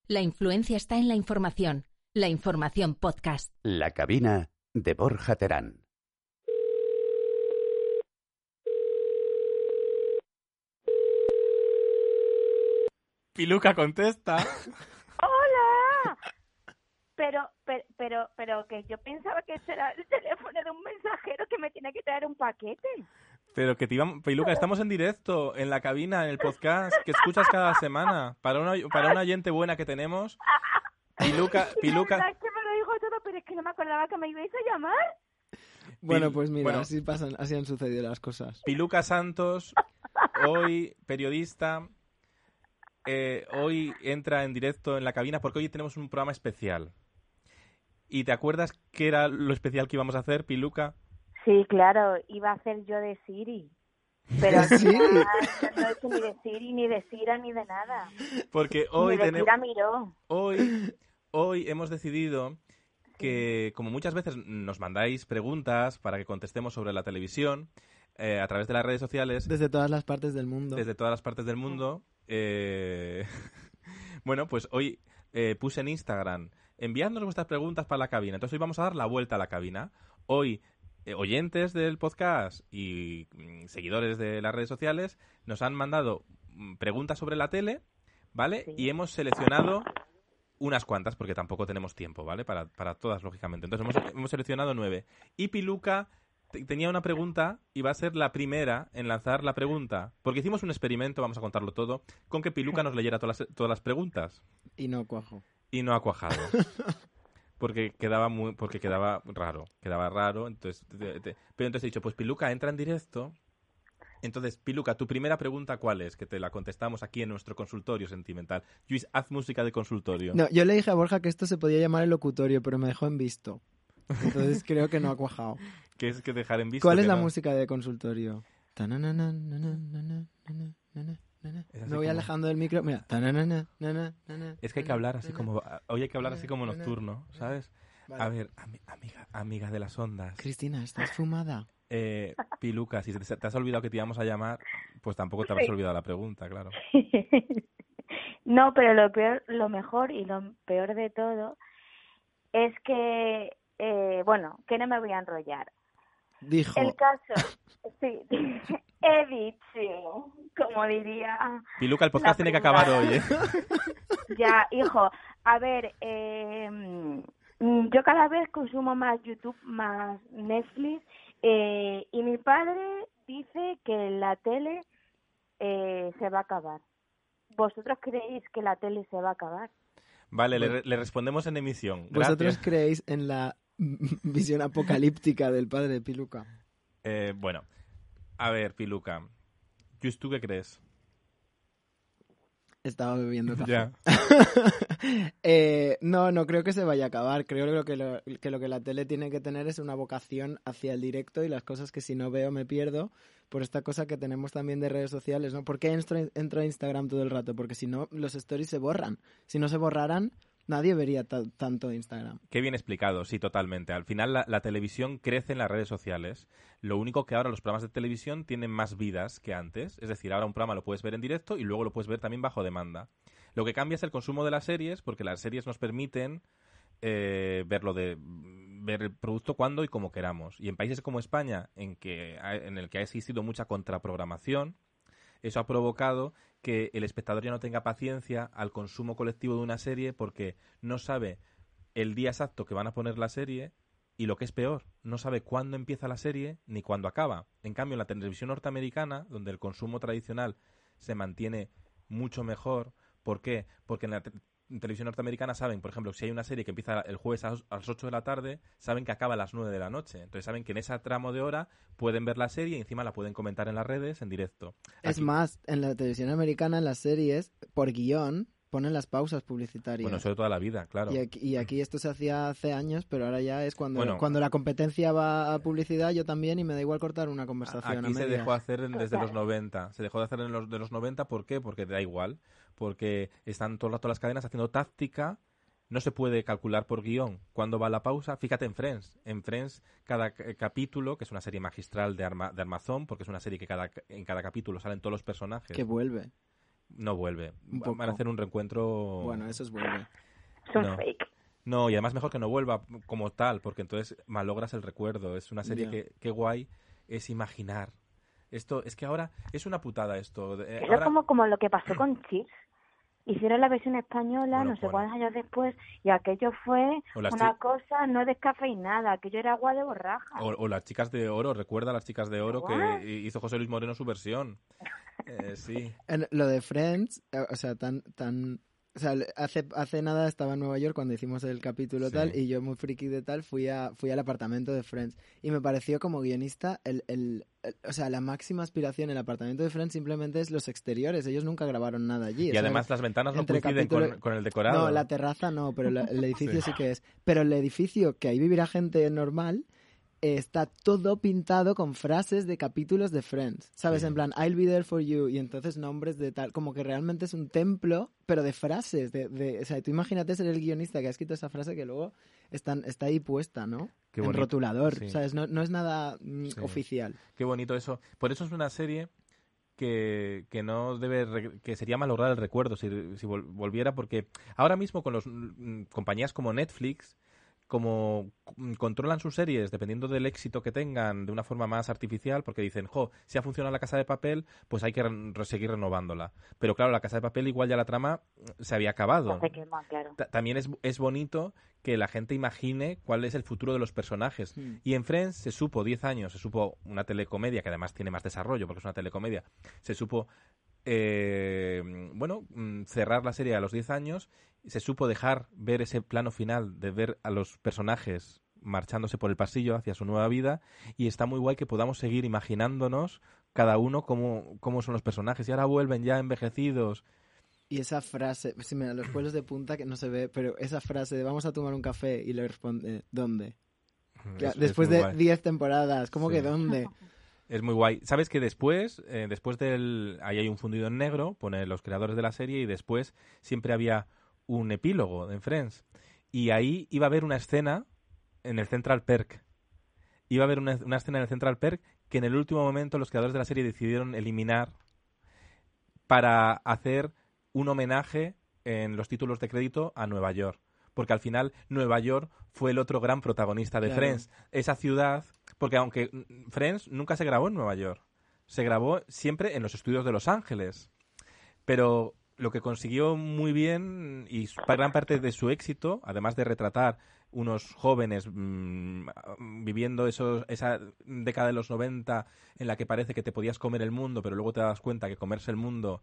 La influencia está en la información. La información podcast. La cabina de Borja Terán. Piluca contesta. ¡Hola! Pero que yo pensaba que ese era el teléfono de un mensajero que me tiene que traer un paquete. Pero que te iba... Piluca, estamos en directo, en la cabina, en el podcast, que escuchas cada semana. Para una oyente buena que tenemos, Piluca... La verdad es que me lo dijo todo, pero es que no me acordaba que me ibais a llamar. Bueno, pues mira, así han sucedido las cosas. Piluca Santos, hoy periodista, hoy entra en directo en la cabina porque hoy tenemos un programa especial. ¿Y te acuerdas qué era lo especial que íbamos a hacer, Piluca? Sí, claro, iba a hacer yo de Siri. Pero ¿Siri? no he hecho ni de Siri, ni de Sira, ni de nada. Porque hoy Ni de Kira Miró. Hoy hemos decidido que, como muchas veces nos mandáis preguntas para que contestemos sobre la televisión, a través de las redes sociales... Desde todas las partes del mundo. Desde todas las partes del mundo. Bueno, pues hoy puse en Instagram, enviadnos vuestras preguntas para la cabina. Entonces hoy vamos a dar la vuelta a la cabina. Hoy... oyentes del podcast y seguidores de las redes sociales nos han mandado preguntas sobre la tele, ¿vale? Sí. Y hemos seleccionado unas cuantas, porque tampoco tenemos tiempo, ¿vale? Para todas, lógicamente. Entonces hemos seleccionado 9. Y Piluca tenía una pregunta y va a ser la primera en lanzar la pregunta. Porque hicimos un experimento, vamos a contarlo todo, con que Piluca nos leyera todas las preguntas. Y no cuajo. Y no ha cuajado. Porque quedaba raro, entonces pero entonces he dicho, pues Piluca entra en directo. Entonces, Piluca, tu primera pregunta, ¿cuál es? Que te la contestamos aquí en nuestro consultorio sentimental. Luis, haz música de consultorio. No, yo le dije a Borja que esto se podía llamar el locutorio, pero me dejó en visto. Entonces creo que no ha cuajado. ¿Qué es que dejar en visto? ¿Cuál es la música de consultorio? Me voy alejando del micro. Mira. Es que hay que hablar así como... Hoy hay que hablar así como nocturno, ¿sabes? Vale. A ver, amiga de las ondas. Cristina, ¿estás fumada? Piluca, si te has olvidado que te íbamos a llamar, pues tampoco te habrás olvidado la pregunta, claro. No, pero lo mejor y lo peor de todo es que, que no me voy a enrollar. Dijo. El caso, sí, he dicho, como diría... Piluca, el podcast tiene que acabar hoy, ¿eh? Ya, hijo, a ver, yo cada vez consumo más YouTube, más Netflix, y mi padre dice que la tele se va a acabar. ¿Vosotros creéis que la tele se va a acabar? Vale, le respondemos en emisión. Gracias. ¿Vosotros creéis en la visión apocalíptica del padre de Piluca? Bueno, a ver, Piluca, ¿tú qué crees? Estaba bebiendo café. Ya. No creo que se vaya a acabar. Creo que lo que la tele tiene que tener es una vocación hacia el directo y las cosas que si no veo me pierdo por esta cosa que tenemos también de redes sociales, ¿no? ¿Por qué entro a Instagram todo el rato? Porque si no, los stories se borran. Si no se borraran, nadie vería tanto Instagram. Qué bien explicado, sí, totalmente. Al final la televisión crece en las redes sociales. Lo único que ahora los programas de televisión tienen más vidas que antes. Es decir, ahora un programa lo puedes ver en directo y luego lo puedes ver también bajo demanda. Lo que cambia es el consumo de las series, porque las series nos permiten ver el producto cuando y como queramos. Y en países como España, en el que ha existido mucha contraprogramación, eso ha provocado que el espectador ya no tenga paciencia al consumo colectivo de una serie porque no sabe el día exacto que van a poner la serie y, lo que es peor, no sabe cuándo empieza la serie ni cuándo acaba. En cambio, en la televisión norteamericana, donde el consumo tradicional se mantiene mucho mejor. ¿Por qué? Porque en la televisión norteamericana saben, por ejemplo, si hay una serie que empieza el jueves a las 8 de la tarde, saben que acaba a las 9 de la noche. Entonces saben que en ese tramo de hora pueden ver la serie y encima la pueden comentar en las redes en directo. Es más, en la televisión americana, en las series, por guión, ponen las pausas publicitarias. Bueno, eso de toda la vida, claro. Y aquí esto se hacía hace años, pero ahora ya es cuando la competencia va a publicidad, yo también, y me da igual cortar una conversación. Aquí se dejó hacer desde los 90. Se dejó de hacer de los 90, ¿por qué? Porque da igual. Porque están todo el rato las cadenas haciendo táctica. No se puede calcular por guión cuándo va la pausa. Fíjate en Friends. En Friends, cada capítulo, que es una serie magistral de Amazon, porque es una serie que en cada capítulo salen todos los personajes. Que vuelve. No vuelve. Un poco. Van a hacer un reencuentro... Bueno, eso es vuelve. Es un No. fake. No, y además mejor que no vuelva como tal, porque entonces malogras el recuerdo. Es una serie Ya. que guay es imaginar. Esto, es que ahora es una putada esto. Eso Ahora, es como lo que pasó con Cheers. Hicieron la versión española Bueno, no sé bueno. cuántos años después y aquello fue O las una cosa no descafeinada, aquello era agua de borraja. o las chicas de oro, recuerda a las chicas de oro What? que hizo José Luis Moreno su versión. Sí. Lo de Friends, o sea, o sea, hace nada estaba en Nueva York cuando hicimos el capítulo Sí. tal, y yo muy friki de tal fui al apartamento de Friends y me pareció como guionista o sea, la máxima aspiración en el apartamento de Friends simplemente es los exteriores. Ellos nunca grabaron nada allí. Y O sea, además las ventanas no entre coinciden capítulo- con el decorado. No, la terraza no, pero el edificio Sí. sí que es. Pero el edificio, que ahí vivirá gente normal, está todo pintado con frases de capítulos de Friends. ¿Sabes? Sí. En plan, I'll be there for you, y entonces nombres de tal. Como que realmente es un templo, pero de frases. O sea, tú imagínate ser el guionista que ha escrito esa frase que luego está ahí puesta, ¿no? Qué En bonito. rotulador, Sí. ¿sabes? No es nada Sí. oficial. Qué bonito eso. Por eso es una serie que no debe que sería malograr el recuerdo si volviera, porque ahora mismo con los compañías como Netflix, como controlan sus series dependiendo del éxito que tengan de una forma más artificial, porque dicen, si ha funcionado La Casa de Papel, pues hay que seguir renovándola. Pero claro, La Casa de Papel igual ya la trama se había acabado. Se quema, claro. También es bonito que la gente imagine cuál es el futuro de los personajes. Y en Friends se supo 10 años, se supo una telecomedia, que además tiene más desarrollo porque es una telecomedia, se supo cerrar la serie a los 10 años, se supo dejar ver ese plano final de ver a los personajes marchándose por el pasillo hacia su nueva vida, y está muy guay que podamos seguir imaginándonos cada uno cómo son los personajes, y ahora vuelven ya envejecidos. Y esa frase, sí, mira, los pelos de punta que no se ve, pero esa frase de vamos a tomar un café y le responde, ¿dónde? Después muy de guay. 10 temporadas, ¿cómo Sí. que dónde? Es muy guay. ¿Sabes que después ahí hay un fundido en negro, pone los creadores de la serie, y después siempre había un epílogo en Friends? Y ahí iba a haber una escena en el Central Perk. Iba a haber una escena en el Central Perk que en el último momento los creadores de la serie decidieron eliminar para hacer un homenaje en los títulos de crédito a Nueva York. Porque al final Nueva York fue el otro gran protagonista de Claro. Friends. Esa ciudad, porque aunque Friends nunca se grabó en Nueva York, se grabó siempre en los estudios de Los Ángeles. Pero lo que consiguió muy bien, y gran parte de su éxito, además de retratar unos jóvenes viviendo esa década de los 90 en la que parece que te podías comer el mundo, pero luego te das cuenta que comerse el mundo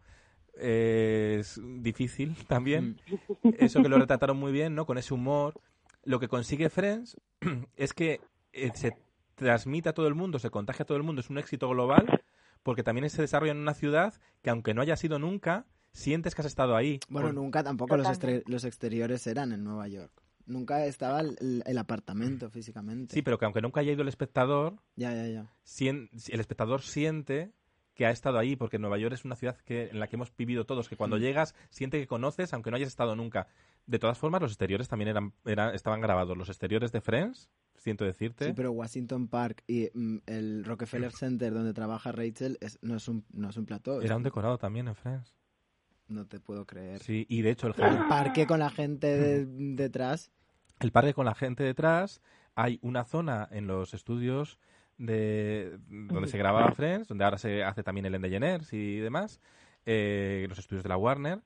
es difícil también. Eso que lo retrataron muy bien, ¿no? Con ese humor. Lo que consigue Friends es que se transmite a todo el mundo, se contagia a todo el mundo, es un éxito global, porque también se desarrolla en una ciudad que, aunque no haya sido nunca, sientes que has estado ahí. Bueno, nunca tampoco Totalmente. los exteriores eran en Nueva York. Nunca estaba el apartamento físicamente. Sí, pero que aunque nunca haya ido el espectador, Ya. el espectador siente que ha estado ahí, porque Nueva York es una ciudad en la que hemos vivido todos, que cuando llegas siente que conoces, aunque no hayas estado nunca. De todas formas, los exteriores también estaban grabados. Los exteriores de Friends, siento decirte. Sí, pero Washington Park y el Rockefeller Center donde trabaja Rachel no es un plató. Era un decorado también en Friends. No te puedo creer. Sí, y de hecho el Parque con la gente detrás. El parque con la gente detrás. Hay una zona en los estudios donde se grababa Friends, donde ahora se hace también Ellen DeGeneres y demás, los estudios de la Warner,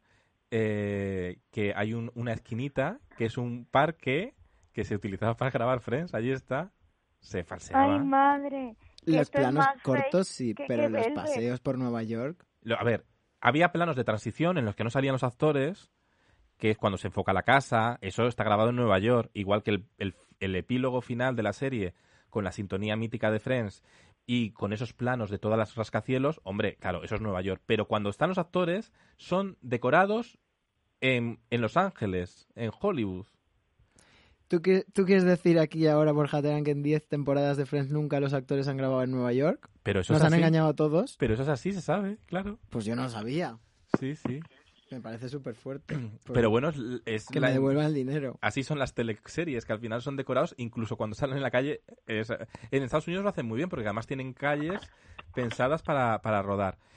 que hay una esquinita que es un parque que se utilizaba para grabar Friends. Allí está, se falseaba. ¡Ay, madre! Que Los esto es planos más cortos fake sí, que pero los Velvet. paseos por Nueva York. A ver, había planos de transición en los que no salían los actores, que es cuando se enfoca la casa. Eso está grabado en Nueva York, igual que el epílogo final de la serie, con la sintonía mítica de Friends y con esos planos de todas las rascacielos. Hombre, claro, eso es Nueva York. Pero cuando están los actores, son decorados en Los Ángeles, en Hollywood. ¿Tú quieres decir aquí ahora, Borja Terán, que en 10 temporadas de Friends nunca los actores han grabado en Nueva York? Pero eso ¿Nos es han así. engañado a todos? Pero eso es así, se sabe, claro. Pues yo no lo sabía. Sí, sí. Me parece súper fuerte. Pero bueno, es que me devuelvan el dinero. Así son las teleseries, que al final son decorados, incluso cuando salen en la calle. En Estados Unidos lo hacen muy bien, porque además tienen calles pensadas para rodar.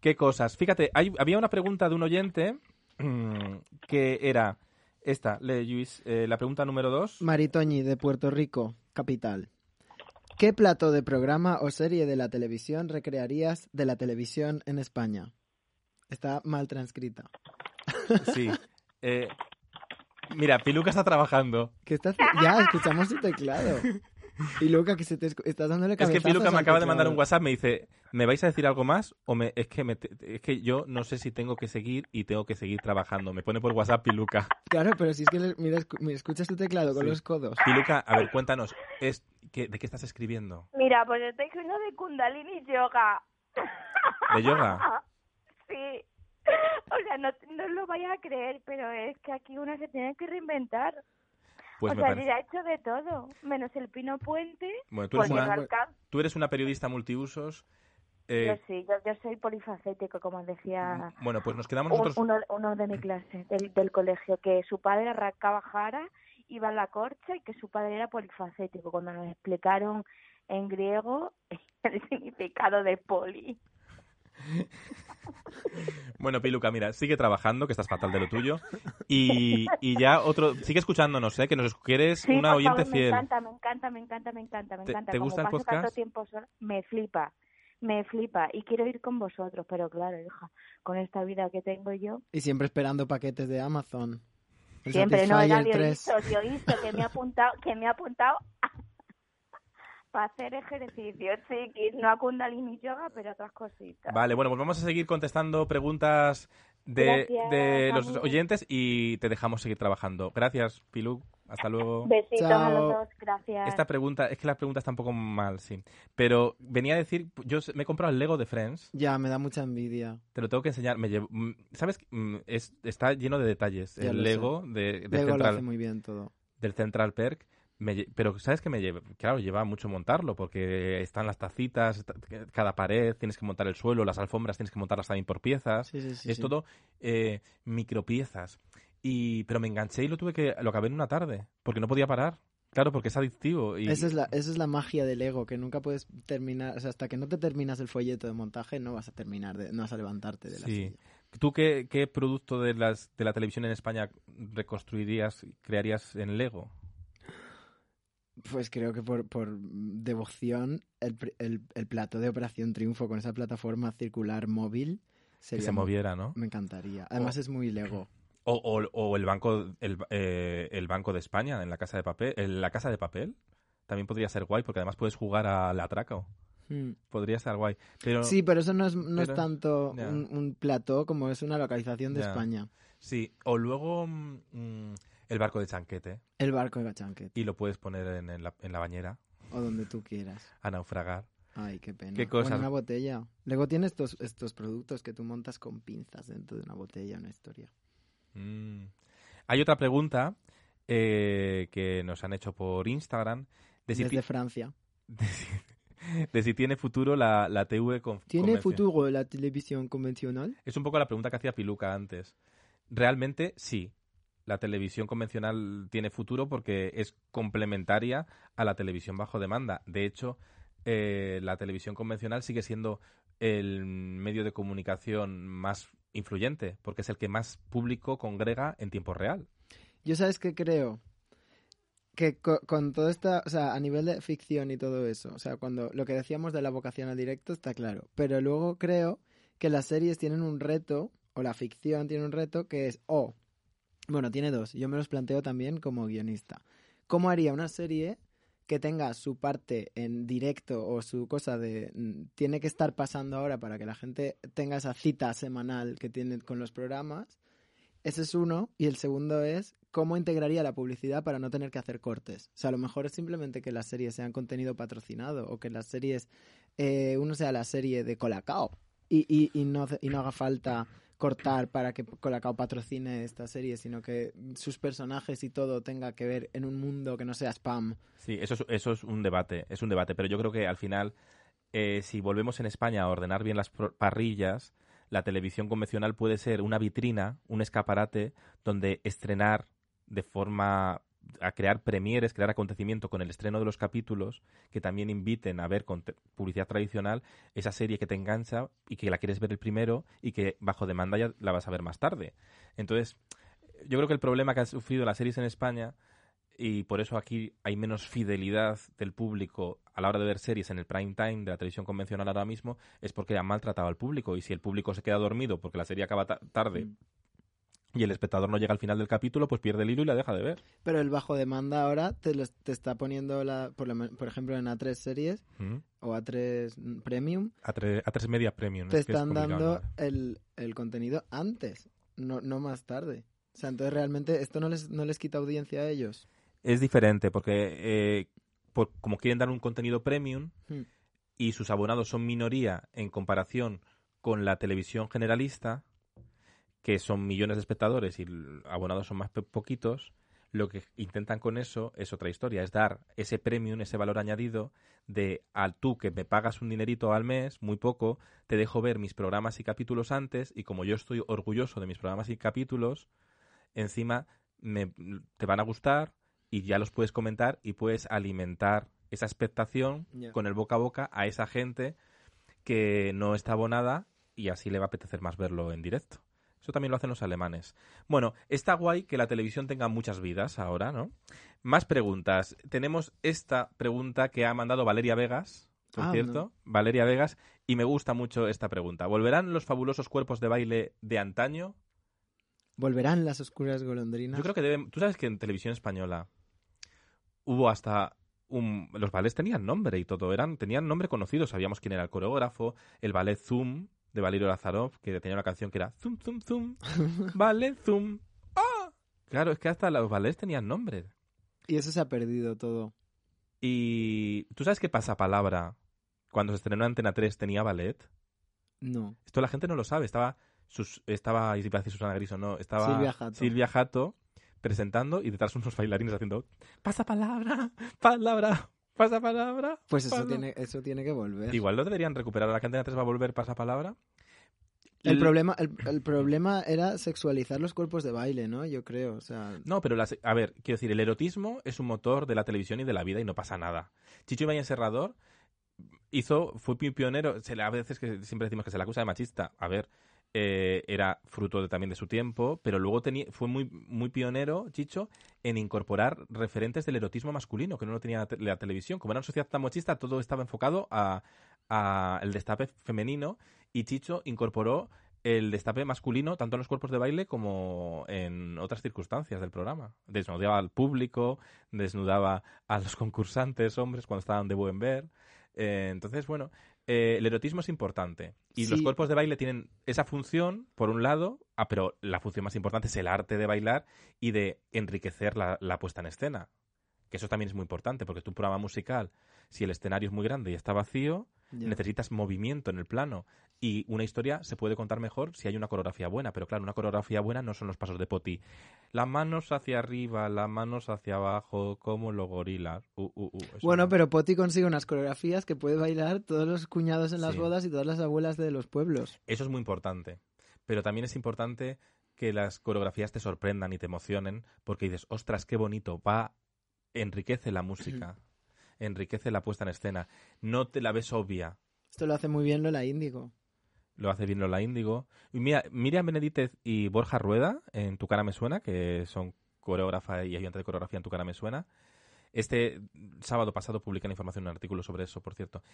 ¿Qué cosas? Fíjate, había una pregunta de un oyente que era esta. Lee, Luis, la pregunta número 2. Maritoñi, de Puerto Rico, capital. ¿Qué plato de programa o serie de la televisión recrearías de la televisión en España? Está mal transcrita. Sí. Mira, Piluca está trabajando. ¿Qué estás? Ya, escuchamos su teclado. Y Luca, que estás dándole Es cabezazos que Piluca me al acaba de mandar teclado. un WhatsApp, me dice, ¿me vais a decir algo más? O es que yo no sé si tengo que seguir y tengo que seguir trabajando. Me pone por WhatsApp Piluca. Claro, pero si es que mira, escuchas tu teclado con Sí. los codos. Piluca, a ver, cuéntanos, ¿de qué estás escribiendo? Mira, pues estoy escribiendo de Kundalini Yoga. ¿De yoga? Sí. O sea, no lo vayas a creer, pero es que aquí uno se tiene que reinventar. Pues o me sea, parece. yo ya he hecho de todo, menos el pino puente, Bueno, tú porque no alcanza. tú eres una periodista multiusos. Yo sí, yo soy polifacético, como decía Bueno, pues nos quedamos nosotros. uno de mi clase, del colegio, que su padre arrancaba jara, iba a la corcha y que su padre era polifacético. Cuando nos explicaron en griego el significado de poli. Bueno, Piluca, mira, sigue trabajando, que estás fatal de lo tuyo. Y ya sigue escuchándonos, que nos quieres Sí, una por oyente favor, fiel. me encanta. ¿Te Como gusta el paso podcast? tanto tiempo sola, me flipa y quiero ir con vosotros, pero claro, hija, con esta vida que tengo yo, Y siempre esperando paquetes de Amazon. El siempre no era Satisfyer 3. Dioiso, que me ha apuntado para hacer ejercicio, chiquis, no a Kundalini Yoga, pero otras cositas. Vale, bueno, pues vamos a seguir contestando preguntas de Gracias, los amigos. oyentes y te dejamos seguir trabajando. Gracias, Pilu. Hasta luego. Besitos a los Chao. dos, gracias. Esta pregunta, es que la pregunta está un poco mal, sí. Pero venía a decir, yo me he comprado el Lego de Friends, Ya, me da mucha envidia. te lo tengo que enseñar. ¿Sabes? Está lleno de detalles. Ya El lo Lego Lego lo hace muy bien todo. del Central Perk. Pero ¿sabes qué me lleva? Claro, lleva mucho montarlo porque están las tacitas, cada pared, tienes que montar el suelo, las alfombras tienes que montarlas también por piezas. Sí, sí, sí, Es sí. todo micropiezas. Pero me enganché y lo acabé en una tarde, porque no podía parar. Claro, porque es adictivo. Esa es la magia del Lego, que nunca puedes terminar, o sea, hasta que no te terminas el folleto de montaje no vas a terminar, no vas a levantarte de la Sí. silla. ¿Tú qué producto de la televisión en España reconstruirías, crearías en Lego? Pues creo que por devoción el plato de Operación Triunfo con esa plataforma circular móvil Que sería se moviera, ¿no? me encantaría. Además es muy Lego. O el Banco de España en la Casa de Papel. En la Casa de Papel también podría ser guay, porque además puedes jugar al atraco. Podría estar guay. Pero, Sí, pero eso no es pero- tanto ya. un plató como es una localización de Ya. España. Sí, o luego el barco de Chanquete. El barco de Gachanquet. Y lo puedes poner en la bañera O donde tú quieras. a naufragar. Ay, qué pena. ¿Qué cosas? O en una botella. Luego tiene estos productos que tú montas con pinzas dentro de una botella, una historia. Hay otra pregunta que nos han hecho por Instagram de si, Desde Francia. de si tiene futuro la TV ¿Tiene convencional. futuro la televisión convencional? Es un poco la pregunta que hacía Piluca antes. Realmente sí. La televisión convencional tiene futuro porque es complementaria a la televisión bajo demanda. De hecho, la televisión convencional sigue siendo el medio de comunicación más influyente porque es el que más público congrega en tiempo real. Yo sabes qué creo, que con toda esta, o sea, a nivel de ficción y todo eso, o sea, cuando lo que decíamos de la vocación al directo está claro, pero luego creo que las series tienen un reto, o la ficción tiene un reto que es, bueno, tiene dos, yo me los planteo también como guionista. ¿Cómo haría una serie que tenga su parte en directo o su cosa de tiene que estar pasando ahora para que la gente tenga esa cita semanal que tiene con los programas? Ese es uno. Y el segundo es cómo integraría la publicidad para no tener que hacer cortes. O sea, a lo mejor es simplemente que las series sean contenido patrocinado o que las series, uno sea la serie de Colacao y no haga falta cortar para que Colacao patrocine esta serie, sino que sus personajes y todo tenga que ver en un mundo que no sea spam. Sí, eso es un debate, pero yo creo que al final, si volvemos en España a ordenar bien las parrillas, la televisión convencional puede ser una vitrina, un escaparate, donde estrenar de forma a crear premieres, crear acontecimiento con el estreno de los capítulos que también inviten a ver con publicidad tradicional esa serie que te engancha y que la quieres ver el primero y que bajo demanda ya la vas a ver más tarde. Entonces, yo creo que el problema que han sufrido las series en España, y por eso aquí hay menos fidelidad del público a la hora de ver series en el prime time de la televisión convencional ahora mismo, es porque han maltratado al público. Y si el público se queda dormido porque la serie acaba tarde y el espectador no llega al final del capítulo, pues pierde el hilo y la deja de ver. Pero el bajo demanda ahora te está poniendo, por ejemplo, en A3 Series o A3 Premium. A3 Media Premium. Te es que es están dando complicado, el contenido antes, no más tarde. O sea, entonces realmente esto no les quita audiencia a ellos. Es diferente porque como quieren dar un contenido premium y sus abonados son minoría en comparación con la televisión generalista, que son millones de espectadores y abonados son más poquitos, lo que intentan con eso es otra historia, es dar ese premium, ese valor añadido de al tú que me pagas un dinerito al mes, muy poco, te dejo ver mis programas y capítulos antes y como yo estoy orgulloso de mis programas y capítulos, encima te van a gustar y ya los puedes comentar y puedes alimentar esa expectación con el boca a boca a esa gente que no está abonada y así le va a apetecer más verlo en directo. Eso también lo hacen los alemanes. Bueno, está guay que la televisión tenga muchas vidas ahora, ¿no? Más preguntas. Tenemos esta pregunta que ha mandado Valeria Vegas, por cierto. No. Valeria Vegas, y me gusta mucho esta pregunta. ¿Volverán los fabulosos cuerpos de baile de antaño? ¿Volverán las oscuras golondrinas? Yo creo que deben... Tú sabes que en televisión española hubo hasta... Los ballets tenían nombre y todo. Tenían nombre conocido. Sabíamos quién era el coreógrafo. El ballet Zoom, de Valerio Lazarov, que tenía una canción que era Zum, Zum, Zum, ballet Zoom. ¡Ah! Claro, es que hasta los ballets tenían nombre. Y eso se ha perdido todo. Y... ¿Tú sabes qué Pasapalabra, cuando se estrenó en Antena 3, tenía ballet? No. Esto la gente no lo sabe. Estaba iba a decir Susana Griso, no. Estaba Silvia Jato presentando y detrás unos bailarines haciendo pasapalabra, palabra, pasapalabra. Pues eso tiene que volver. Igual lo deberían recuperar. ¿La Antena 3 va a volver pasapalabra? El problema era sexualizar los cuerpos de baile, ¿no? Yo creo, o sea... No, pero a ver, quiero decir, el erotismo es un motor de la televisión y de la vida y no pasa nada. Chicho Ibáñez Serrador fue pionero, a veces que siempre decimos que se le acusa de machista. A ver, era fruto también de su tiempo, pero luego fue muy, muy pionero, Chicho, en incorporar referentes del erotismo masculino, que no lo tenía la televisión. Como era una sociedad tan machista, todo estaba enfocado a el destape femenino, y Chicho incorporó el destape masculino tanto en los cuerpos de baile como en otras circunstancias del programa. Desnudaba al público, desnudaba a los concursantes hombres cuando estaban de buen ver. Entonces, bueno, el erotismo es importante y los cuerpos de baile tienen esa función, por un lado, pero la función más importante es el arte de bailar y de enriquecer la puesta en escena, que eso también es muy importante, porque tu programa musical, si el escenario es muy grande y está vacío, necesitas movimiento en el plano, y una historia se puede contar mejor si hay una coreografía buena, pero claro, una coreografía buena no son los pasos de Poti. Las manos hacia arriba, las manos hacia abajo, como los gorilas. Bueno, pero Poti consigue unas coreografías que puede bailar todos los cuñados en las bodas y todas las abuelas de los pueblos. Eso es muy importante, pero también es importante que las coreografías te sorprendan y te emocionen, porque dices, ostras, qué bonito, enriquece la música, enriquece la puesta en escena, no te la ves obvia. Esto lo hace muy bien Lola Índigo. Lo hace bien Lola Índigo. Y mira, Miriam Benedítez y Borja Rueda, en Tu cara me suena, que son coreógrafa y ayudante de coreografía en Tu cara me suena. Este sábado pasado publican información en un artículo sobre eso, por cierto.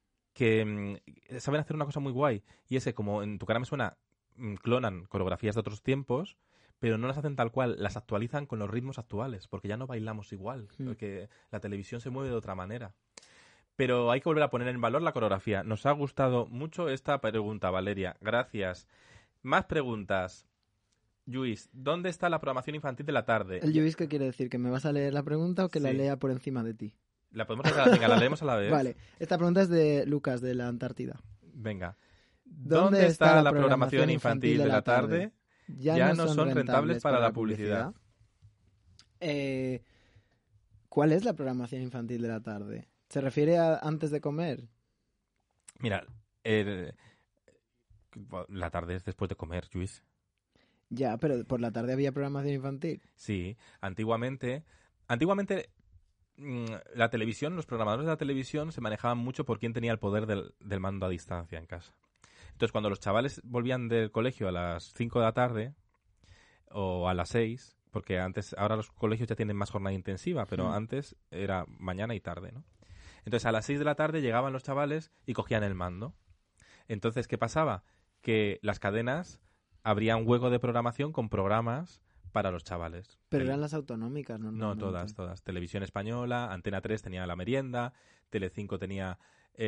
Que saben hacer una cosa muy guay. Y es que, como en Tu cara me suena, clonan coreografías de otros tiempos, pero no las hacen tal cual, las actualizan con los ritmos actuales, porque ya no bailamos igual, porque la televisión se mueve de otra manera. Pero hay que volver a poner en valor la coreografía. Nos ha gustado mucho esta pregunta, Valeria. Gracias. Más preguntas. Lluís, ¿dónde está la programación infantil de la tarde? ¿El Lluís qué quiere decir? ¿Que me vas a leer la pregunta o que la Sí. lea por encima de ti? ¿La podemos leer? Venga, la leemos a la vez. Vale. Esta pregunta es de Lucas, de la Antártida. Venga. ¿Dónde está la programación infantil de la tarde? Ya no son rentables para la publicidad. ¿Cuál es la programación infantil de la tarde? ¿Se refiere a antes de comer? Mira, la tarde es después de comer, Lluís. Ya, pero por la tarde había programación infantil. Sí, antiguamente Antiguamente la televisión, los programadores de la televisión se manejaban mucho por quién tenía el poder del mando a distancia en casa. Entonces, cuando los chavales volvían del colegio a las 5 de la tarde o a las 6, porque ahora los colegios ya tienen más jornada intensiva, pero antes era mañana y tarde, ¿no? Entonces, a las 6 de la tarde llegaban los chavales y cogían el mando. Entonces, ¿qué pasaba? Que las cadenas abrían hueco de programación con programas para los chavales. Pero eran las autonómicas, ¿no? No, todas. Televisión Española, Antena 3 tenía La Merienda, Telecinco tenía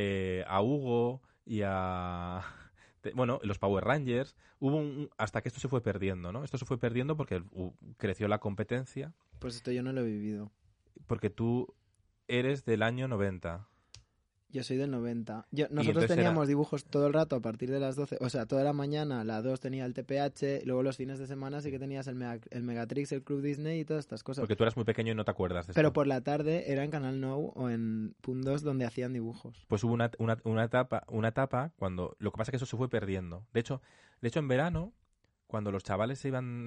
a Hugo y a... Bueno, los Power Rangers. Hubo hasta que esto se fue perdiendo, ¿no? Esto se fue perdiendo porque creció la competencia. Pues esto yo no lo he vivido. Porque tú eres del año 90. Yo soy del 90. Nosotros teníamos dibujos todo el rato a partir de las 12. O sea, toda la mañana, la 2 tenía el TPH, luego los fines de semana sí que tenías el Megatrix, el Club Disney y todas estas cosas. Porque tú eras muy pequeño y no te acuerdas de Pero esto. por la tarde era en Canal Now o en Puntos donde hacían dibujos. Pues hubo una etapa cuando... Lo que pasa es que eso se fue perdiendo. De hecho, en verano, cuando los chavales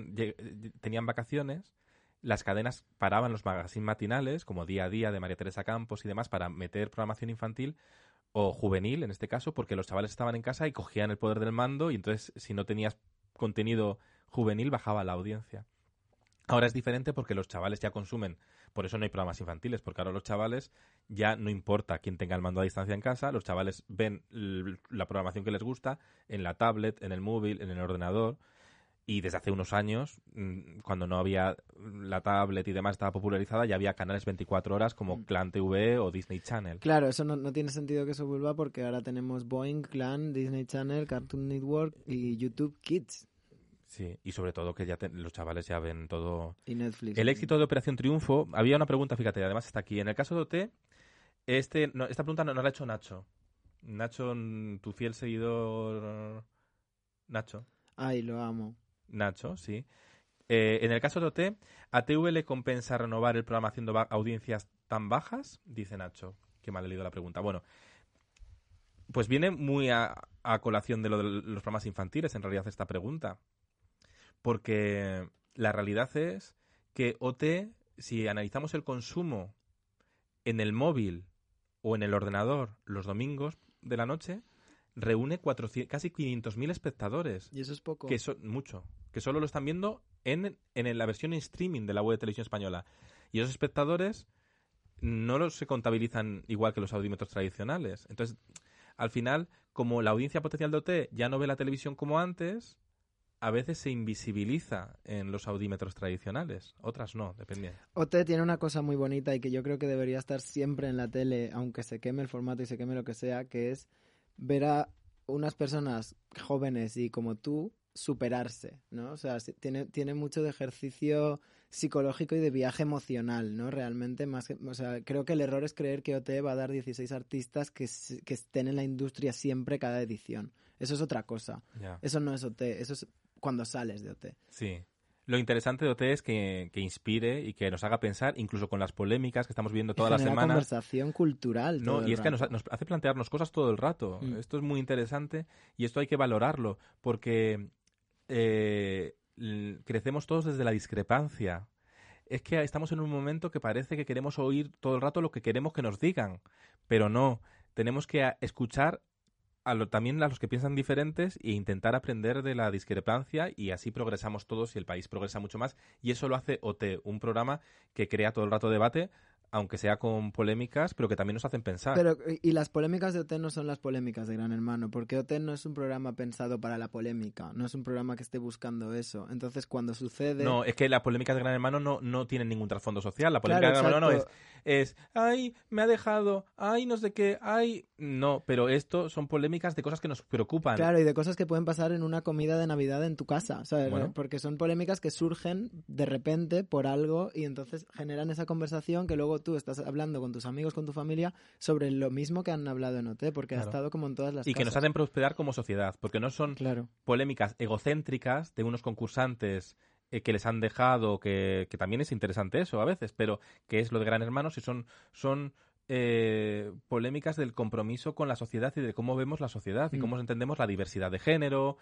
tenían vacaciones, las cadenas paraban los magazines matinales, como Día a Día de María Teresa Campos y demás, para meter programación infantil o juvenil, en este caso, porque los chavales estaban en casa y cogían el poder del mando y entonces, si no tenías contenido juvenil, bajaba la audiencia. Ahora es diferente porque los chavales ya consumen, por eso no hay programas infantiles, porque ahora los chavales ya no importa quién tenga el mando a distancia en casa, los chavales ven la programación que les gusta en la tablet, en el móvil, en el ordenador. Y desde hace unos años, cuando no había la tablet y demás, estaba popularizada, ya había canales 24 horas como Clan TV o Disney Channel. Claro, eso no tiene sentido que eso vuelva porque ahora tenemos Boeing, Clan, Disney Channel, Cartoon Network y YouTube Kids. Sí, y sobre todo que ya los chavales ya ven todo. Y Netflix. El éxito de Operación Triunfo, había una pregunta, fíjate, además está aquí. En el caso de OT, esta pregunta no la ha hecho Nacho. Nacho, tu fiel seguidor... Nacho. Ay, lo amo. Nacho, sí. En el caso de OT, ¿a TV le compensa renovar el programa haciendo audiencias tan bajas? Dice Nacho. Qué mal he leído la pregunta. Bueno, pues viene muy a colación de lo de los programas infantiles, en realidad, esta pregunta. Porque la realidad es que OT, si analizamos el consumo en el móvil o en el ordenador los domingos de la noche, reúne casi 500.000 espectadores. ¿Y eso es poco? Que mucho. Que solo lo están viendo en la versión en streaming de la web de Televisión Española. Y esos espectadores no se contabilizan igual que los audímetros tradicionales. Entonces, al final, como la audiencia potencial de OT ya no ve la televisión como antes, a veces se invisibiliza en los audímetros tradicionales. Otras no, depende. OT tiene una cosa muy bonita y que yo creo que debería estar siempre en la tele, aunque se queme el formato y se queme lo que sea, que es ver a unas personas jóvenes y como tú superarse, ¿no? O sea, tiene mucho de ejercicio psicológico y de viaje emocional, ¿no? Realmente, o sea, creo que el error es creer que OT va a dar 16 artistas que estén en la industria siempre cada edición. Eso es otra cosa. Yeah. Eso no es OT, eso es cuando sales de OT. Sí. Lo interesante de OT es que inspire y que nos haga pensar, incluso con las polémicas que estamos viendo todas las semanas. Conversación cultural. No, y es que nos hace plantearnos cosas todo el rato. Esto es muy interesante y esto hay que valorarlo porque crecemos todos desde la discrepancia. Es que estamos en un momento que parece que queremos oír todo el rato lo que queremos que nos digan, pero no. Tenemos que escuchar también a los que piensan diferentes e intentar aprender de la discrepancia y así progresamos todos y el país progresa mucho más. Y eso lo hace OT, un programa que crea todo el rato debate, aunque sea con polémicas, pero que también nos hacen pensar. Pero, y las polémicas de OT no son las polémicas de Gran Hermano, porque OT no es un programa pensado para la polémica, no es un programa que esté buscando eso. Entonces, cuando sucede... No, es que la polémica de Gran Hermano no tienen ningún trasfondo social. La polémica de Gran Hermano no es, ay, me ha dejado, ay, no sé qué, ay... No, pero esto son polémicas de cosas que nos preocupan. Claro, y de cosas que pueden pasar en una comida de Navidad en tu casa, ¿sabes? Bueno. Porque son polémicas que surgen de repente por algo y entonces generan esa conversación que luego tú estás hablando con tus amigos, con tu familia, sobre lo mismo que han hablado en OT, porque ha estado como en todas las y que nos hacen prosperar como sociedad, porque no son polémicas egocéntricas de unos concursantes que les han dejado, que también es interesante eso a veces, pero que es lo de Gran Hermano, si son polémicas del compromiso con la sociedad y de cómo vemos la sociedad y cómo entendemos la diversidad de género,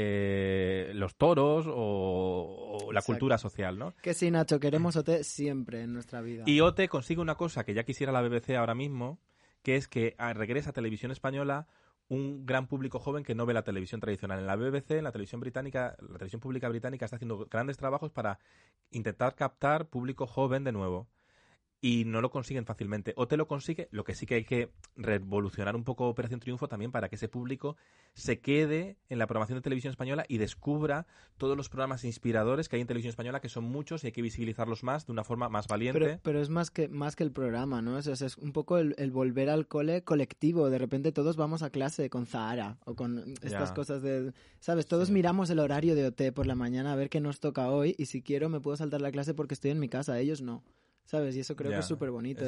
los toros o la cultura social, ¿no? Que sí, Nacho, queremos OT siempre en nuestra vida. Y OT consigue una cosa que ya quisiera la BBC ahora mismo, que es que regresa a Televisión Española un gran público joven que no ve la televisión tradicional. En la BBC, en la televisión británica, la televisión pública británica está haciendo grandes trabajos para intentar captar público joven de nuevo. Y no lo consiguen fácilmente. OT lo consigue, lo que sí que hay que revolucionar un poco Operación Triunfo también para que ese público se quede en la programación de Televisión Española y descubra todos los programas inspiradores que hay en Televisión Española, que son muchos y hay que visibilizarlos más de una forma más valiente. Pero es más que el programa, ¿no? Es un poco el volver al cole colectivo. De repente todos vamos a clase con Zahara o con estas cosas de... ¿Sabes? Todos miramos el horario de OT por la mañana a ver qué nos toca hoy y si quiero me puedo saltar la clase porque estoy en mi casa. Ellos no. ¿Sabes? Y eso creo que es súper bonito.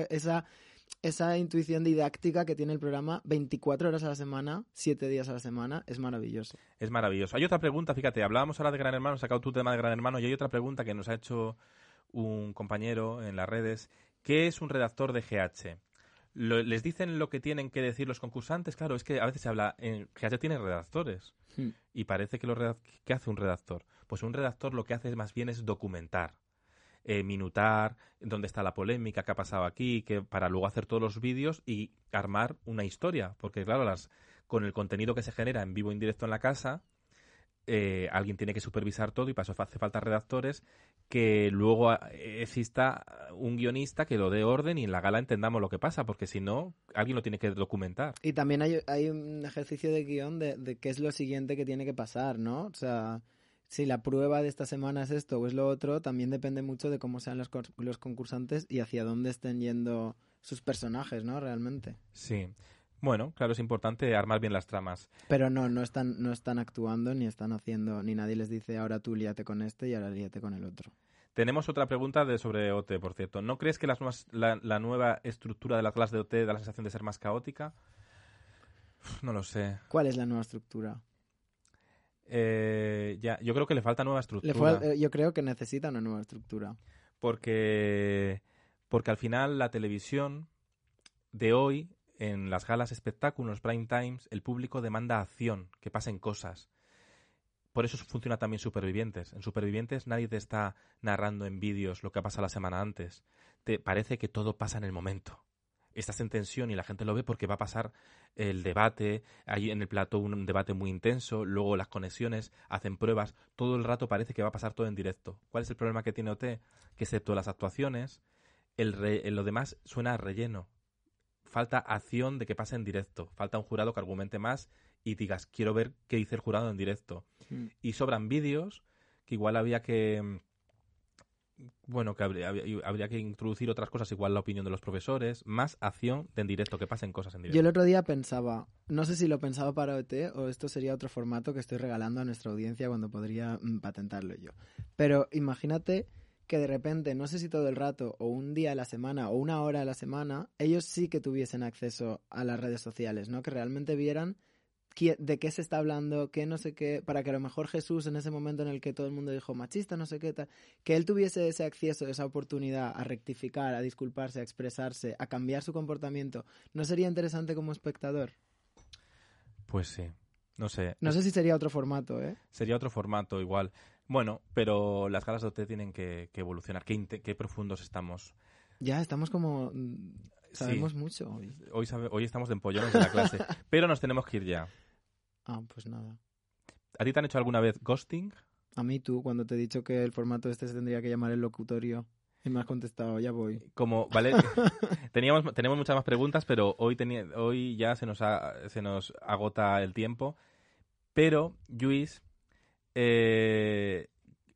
Esa intuición didáctica que tiene el programa 24 horas a la semana, 7 días a la semana, es maravilloso. Es maravilloso. Hay otra pregunta, fíjate, hablábamos ahora de Gran Hermano, has sacado tu tema de Gran Hermano, y hay otra pregunta que nos ha hecho un compañero en las redes. ¿Qué es un redactor de GH? ¿Les dicen lo que tienen que decir los concursantes? Claro, es que a veces se habla... GH tiene redactores. Y parece que ¿qué hace un redactor? Pues un redactor lo que hace más bien es documentar. Minutar dónde está la polémica, qué ha pasado aquí, para luego hacer todos los vídeos y armar una historia. Porque claro, con el contenido que se genera en vivo, en directo en la casa, alguien tiene que supervisar todo y para eso hace falta redactores, que luego exista un guionista que lo dé orden y en la gala entendamos lo que pasa, porque si no, alguien lo tiene que documentar. Y también hay un ejercicio de guión de qué es lo siguiente que tiene que pasar, ¿no? O sea... Si la prueba de esta semana es esto o es lo otro, también depende mucho de cómo sean los concursantes y hacia dónde estén yendo sus personajes, ¿no? Realmente. Sí. Bueno, claro, es importante armar bien las tramas. Pero no están actuando ni están haciendo, ni nadie les dice ahora tú líate con este y ahora líate con el otro. Tenemos otra pregunta sobre OT, por cierto. ¿No crees que la nueva estructura de las clases de OT da la sensación de ser más caótica? No lo sé. ¿Cuál es la nueva estructura? Yo creo que le falta nueva estructura. Yo creo que necesita una nueva estructura. Porque al final la televisión de hoy, en las galas espectáculos, prime times, el público demanda acción, que pasen cosas. Por eso funciona también Supervivientes. En Supervivientes nadie te está narrando en vídeos lo que ha pasado la semana antes. Te parece que todo pasa en el momento. Estás en tensión y la gente lo ve porque va a pasar el debate, hay en el plató un debate muy intenso, luego las conexiones, hacen pruebas, todo el rato parece que va a pasar todo en directo. ¿Cuál es el problema que tiene OT? Que excepto las actuaciones, lo demás suena a relleno. Falta acción de que pase en directo, falta un jurado que argumente más y digas, quiero ver qué dice el jurado en directo. Y sobran vídeos que igual había que... Bueno, que habría que introducir otras cosas, igual la opinión de los profesores, más acción en directo, que pasen cosas en directo. Yo el otro día pensaba, no sé si lo pensaba para OT o esto sería otro formato que estoy regalando a nuestra audiencia cuando podría patentarlo yo. Pero imagínate que de repente, no sé si todo el rato, o un día a la semana, o una hora a la semana, ellos sí que tuviesen acceso a las redes sociales, ¿no? Que realmente vieran de qué se está hablando, qué no sé qué, para que a lo mejor Jesús en ese momento en el que todo el mundo dijo machista, no sé qué tal, que él tuviese ese acceso, esa oportunidad a rectificar, a disculparse, a expresarse, a cambiar su comportamiento, ¿no sería interesante como espectador? Pues sí, no sé. No sé si sería otro formato, ¿eh? Sería otro formato igual. Bueno, pero las galas de OT tienen que evolucionar. Qué profundos estamos. Ya, estamos como... Sabemos mucho hoy. Hoy estamos de empollones en la clase, pero nos tenemos que ir ya. Ah, pues nada. ¿A ti te han hecho alguna vez ghosting? A mí tú, cuando te he dicho que el formato este se tendría que llamar el locutorio y me has contestado, ya voy. Vale, tenemos muchas más preguntas, pero hoy ya se nos agota el tiempo. Pero, Lluís, ¿quién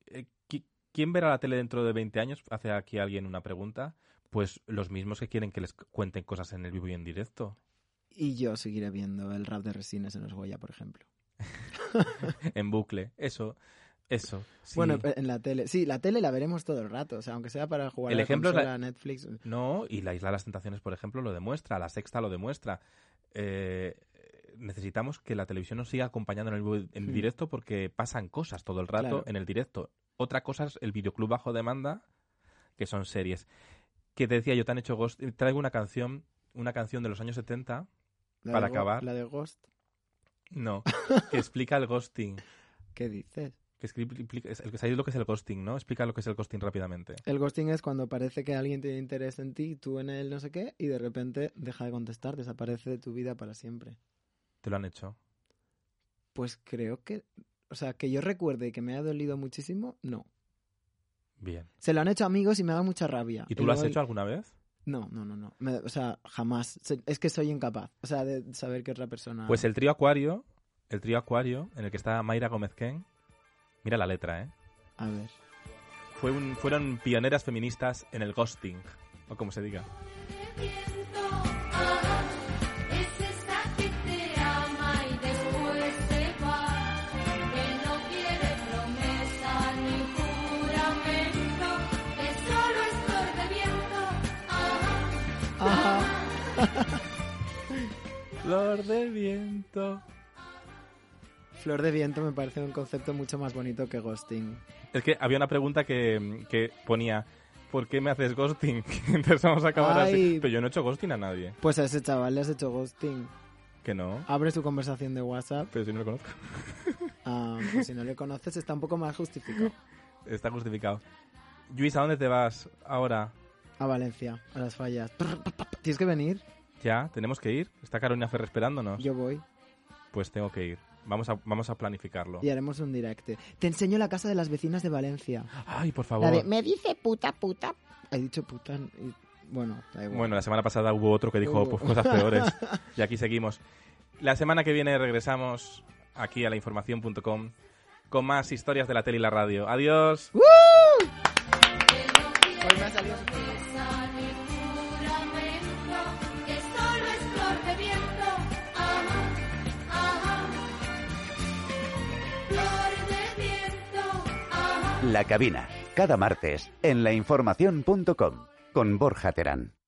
verá la tele dentro de 20 años? Hace aquí alguien una pregunta. Pues los mismos que quieren que les cuenten cosas en el vivo y en directo. Y yo seguiré viendo el rap de Resines en los Goya, por ejemplo. En bucle. Eso. Sí. Bueno, en la tele. Sí, la tele la veremos todo el rato. O sea, aunque sea para jugar a la consola, Netflix. No, y la Isla de las Tentaciones, por ejemplo, lo demuestra. La Sexta lo demuestra. Necesitamos que la televisión nos siga acompañando en directo porque pasan cosas todo el rato en el directo. Otra cosa es el videoclub bajo demanda, que son series. que te decía yo, te han hecho ghost. Traigo una canción de los años 70 La para de acabar. La de Ghost. No, que explica el ghosting. ¿Qué dices? ¿Sabéis lo que es el ghosting, no? Explica lo que es el ghosting rápidamente. El ghosting es cuando parece que alguien tiene interés en ti, tú en él no sé qué, y de repente deja de contestar, desaparece de tu vida para siempre. ¿Te lo han hecho? Pues creo que... O sea, que yo recuerde y que me haya dolido muchísimo, no. Bien. Se lo han hecho amigos y me da mucha rabia. ¿Y tú lo has hecho alguna vez? No. O sea, jamás. Es que soy incapaz. O sea, de saber que otra persona... Pues el trío Acuario, en el que está Mayra Gómez Ken, mira la letra, ¿eh? A ver. Fueron pioneras feministas en el ghosting, o como se diga. Flor de viento. Flor de viento me parece un concepto mucho más bonito que ghosting. Es que había una pregunta que ponía, ¿por qué me haces ghosting? Entonces vamos a acabar así. Pero yo no he hecho ghosting a nadie. Pues a ese chaval le has hecho ghosting. Que no. Abre su conversación de WhatsApp. Pero si no lo conozco. Pues si no le conoces está un poco más justificado. Está justificado. Luis, ¿a dónde te vas ahora? A Valencia, a las fallas. ¿Tienes que venir? Ya, tenemos que ir. Está Carolina Ferrer esperándonos. Yo voy. Pues tengo que ir. Vamos a planificarlo. Y haremos un directo. Te enseño la casa de las vecinas de Valencia. Ay, por favor. La de, me dice puta. He dicho puta y... Bueno, da igual. Bueno, la semana pasada hubo otro que dijo pues, cosas peores. Y aquí seguimos. La semana que viene regresamos aquí a lainformación.com con más historias de la tele y la radio. ¡Adiós! Hoy me ha salido... La Cabina, cada martes en lainformación.com con Borja Terán.